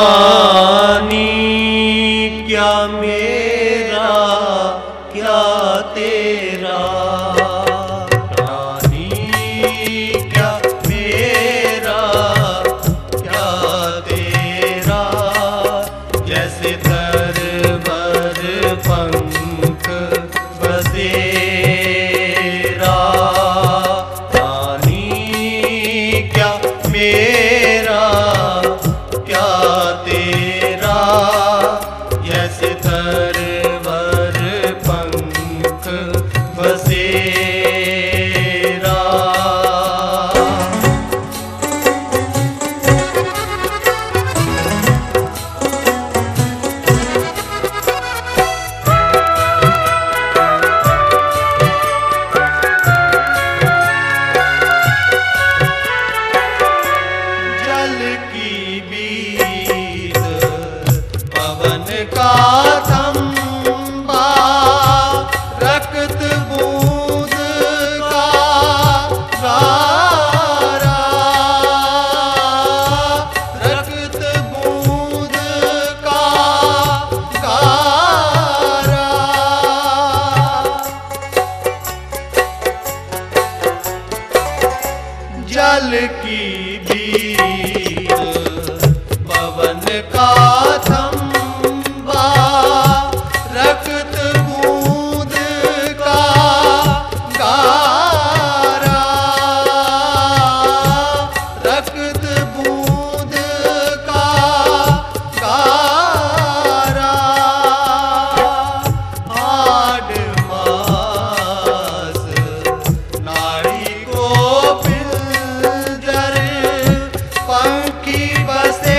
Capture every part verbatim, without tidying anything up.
प्राणी क्या मेरा क्या तेरा, प्राणी क्या मेरा क्या तेरा, जैसे तरवर पंख बसेरा, प्राणी क्या मेरा क्या तेरा, जैसे तरवर पंख बसेरा। जल की बीत पवन का थंबा, रक्त बूंद का गारा, रक्त बूंद का गारा, जल की बीत पवन का थंबा, रक्त बूंद का गारा, रक्त बूंद का गारा, हाड मास नाड़ी को पिंजर, पंखी बसे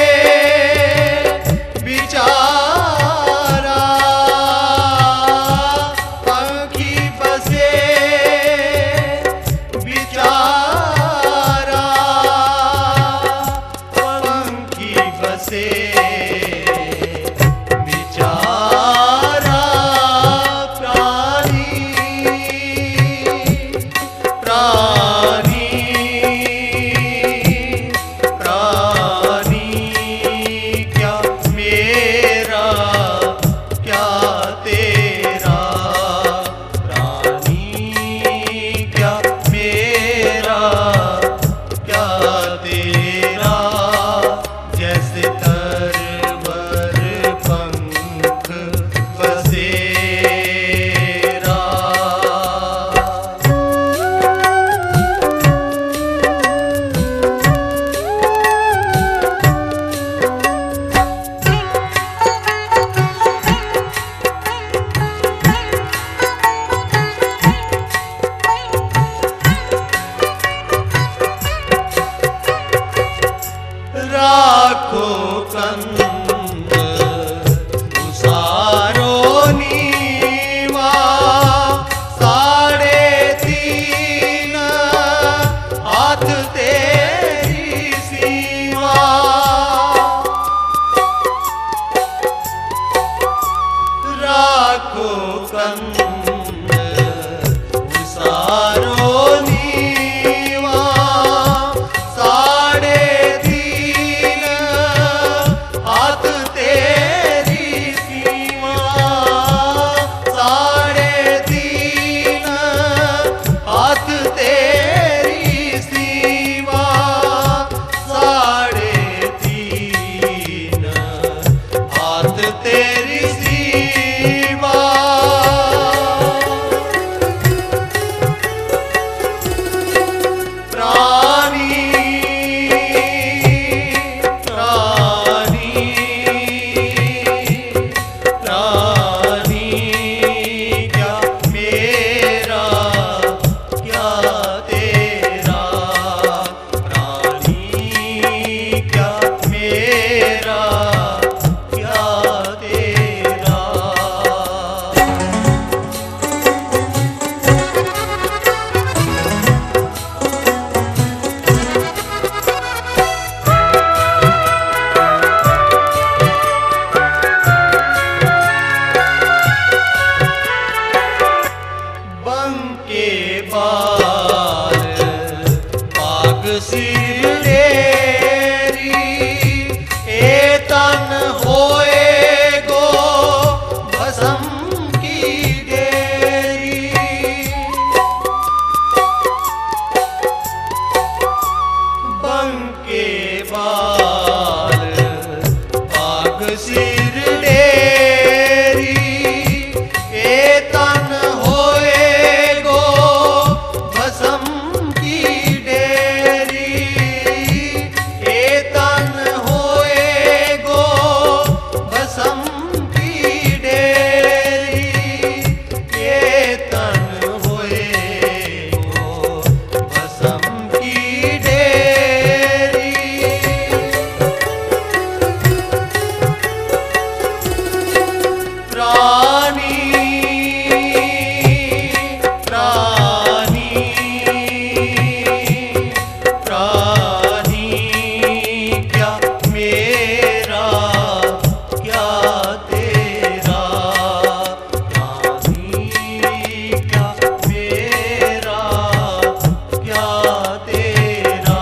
बिचारा, पंखी बसे बिचारा, पंखी बसे बिचारा, प्राणी प्राणी प्राणी क्या मेरा क्या तेरा, प्राणी क्या मेरा क्या तेरा, जैसे तरवर पंख बसेरा। राखो तन होए गो भस्म की डेरी। बंके बाल पाग सिर डेरी, ए तन होए गो भस्म की डेरी। ए तन होए गो भस्म की डेरी। ए तन होए गो भस्म की डेरी। प्राणी प्राणी प्राणी क्या मेरा क्या तेरा। प्राणी क्या मेरा क्या तेरा।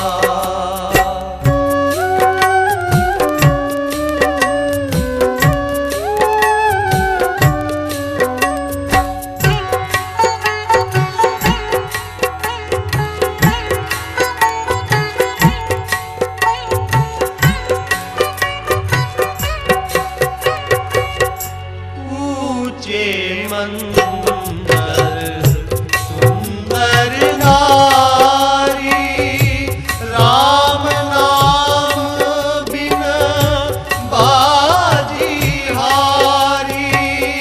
ऊंचे मंदिर सुंदर नारी, राम नाम बिन बाजी हारी।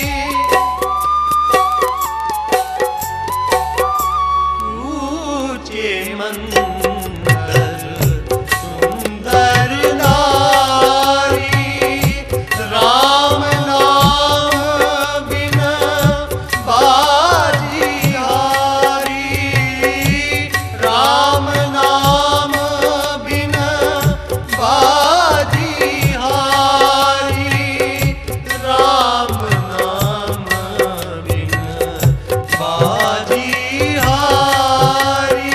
ऊंचे मंदिर सुंदर नारी, राम नाम बिन बाजी हारी। राम नाम बिन बाजी हारी। राम नाम बिन बाजी हारी।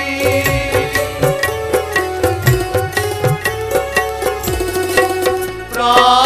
प्राण